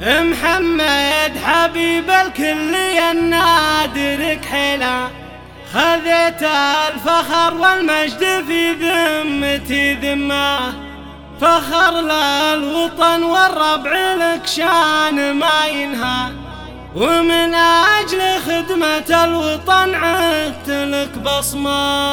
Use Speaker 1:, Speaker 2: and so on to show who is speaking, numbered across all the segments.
Speaker 1: محمد حبيب الكل يا النادر كحيله، خذيت الفخر والمجد في ذمتي ذمه، فخر للوطن والربع لك شان ما ينهى، ومن أجل خدمة الوطن عهدت لك بصمة.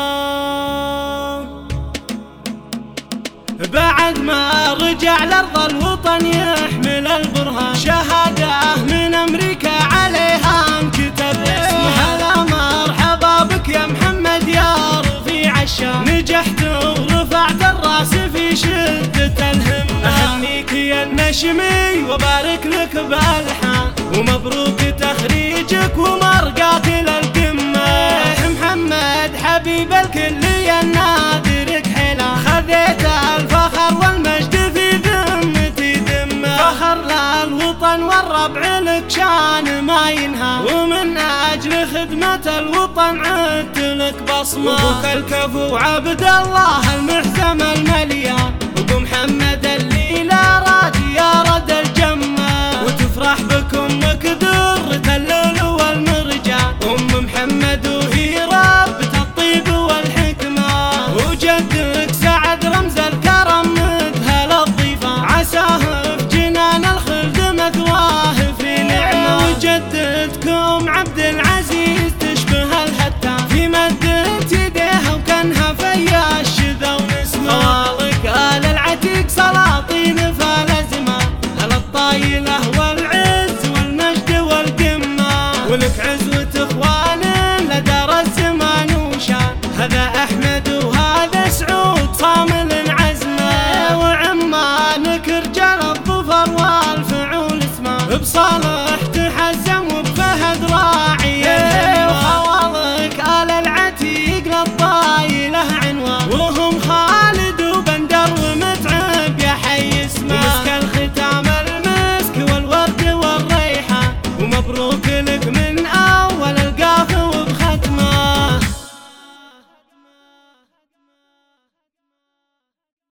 Speaker 1: بعد ما رجع لأرض الوطن يحمل البرهان، شهادة من أمريكا عليها انكتب اسمه. هلا مرحبا بك يا محمد يا رفيع الشام، نجحت ورفعت الراس في شدة الهمة. أهنيك يا النشمي وبارك لك بالحان، ومبروك تخريجك ومرقاك للقمة. محمد حبيب الكل يا النادر كحيله، خذيت الفخر والمجد في ذمتي ذمه، فخر للوطن والربع لك شان ما ينهى، ومن أجل خدمة الوطن عهدت لك بصمة. أبوك الكفو عبد الله المحزم المليان، أبو محمد اللي لا راجي يا رد الجمة، وتفرح بك أمك درة اللؤلؤ والمرجان، أم محمد وهي ربة الطيب والحكمة، وجدك سعد رمز الكرم مذهل الضيفان، عساه في جنان الخلد مثواه في نعمة، وجدتكم عبد العزيز تشبه الهتان، في مدت يديها وكانها في الشذا ونسمة، خوالك آل العتيق سلاطين فالأزمان، آل الطايلة والعز والمجد والقمة، ولك عزوة اخوان لدار الزمان وشان، هذا احمد وهذا سعود صامل عزمه، وعمانك رجال الظفر والفعول اسمه، بصالة